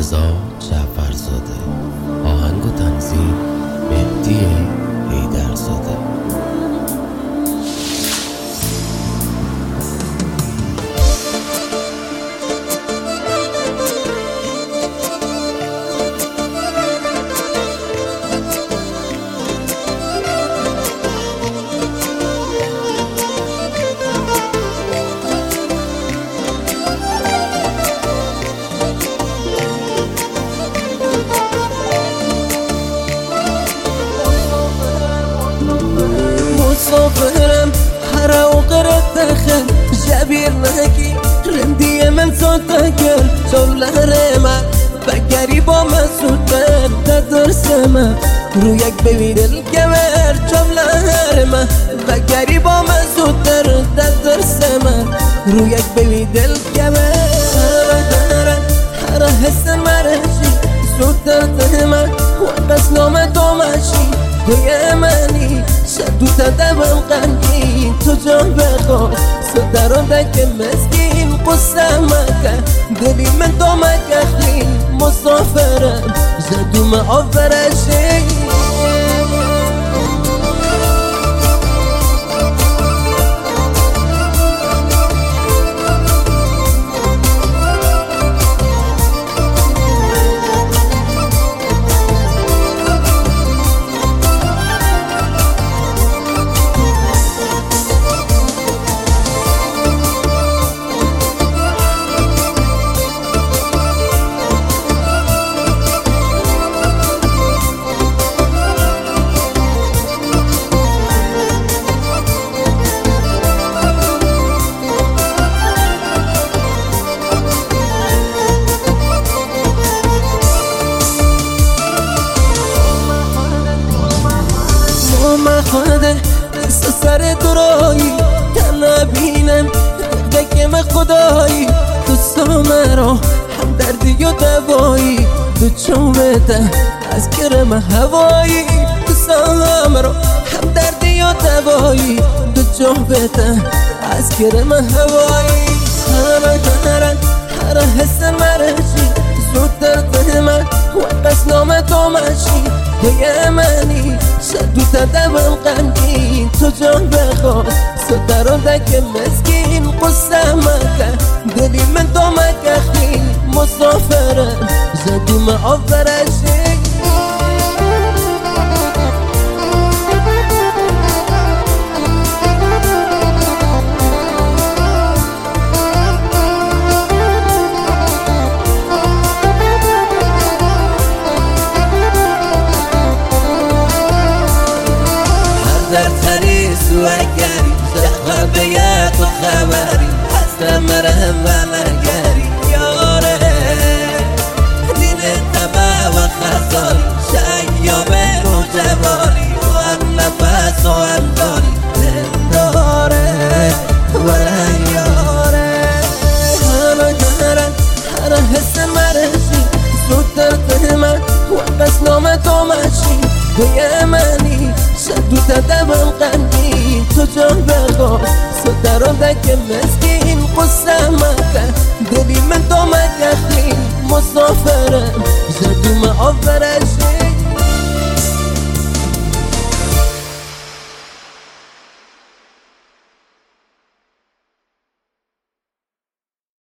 رضا جعفرزاده. آهنگ و تنظیم مهدی حیدرزاده. مسافرم هر اوقات دخل جبیر نکی رندی من صوتکل جولهرم بگری با من سوتر تدرسم رو یک ببین الکمر جولهرم بگری با من سوتر تدرسم رو یک ببین الکمر هر حس مرشی سوتر تهمه و بس نام تو ماشی توی منی شدو تدبم غمگین تو جان بخور صدران دک مسکین قصه مکه دلی من تو مکخلی مسافرم جدو معافرشی خواده سر درایی تنها بینم دکم خدایی تو سامرا هم دردی و دوایی تو چوبته از کرم هوایی تو سامرا هم دردی و دوایی تو چوبته از کرم هوایی هر حس مرشی زودتر تهمه و بس نام تو ماشی توی منی شدو تدبم غمگین تو جان بخور صدران دک مسکین قصه مکه دلی من تو مکخلی مسافرم جدو معافرشی در تری سوگری جخوه بیت و خبری هستم مرهم و مرگری یاره دین تبه و خزاری شیابه و جواری و هم نفس و هم داری داره و یاره هر حس مرشی زودتر تهمه و بس نام تو ماشی توی منی شدو تدبم غمگین تو جان بخور صدران دک مسکین قصه مکه دلی من تو مکخلی مسافرم جدو معافرشی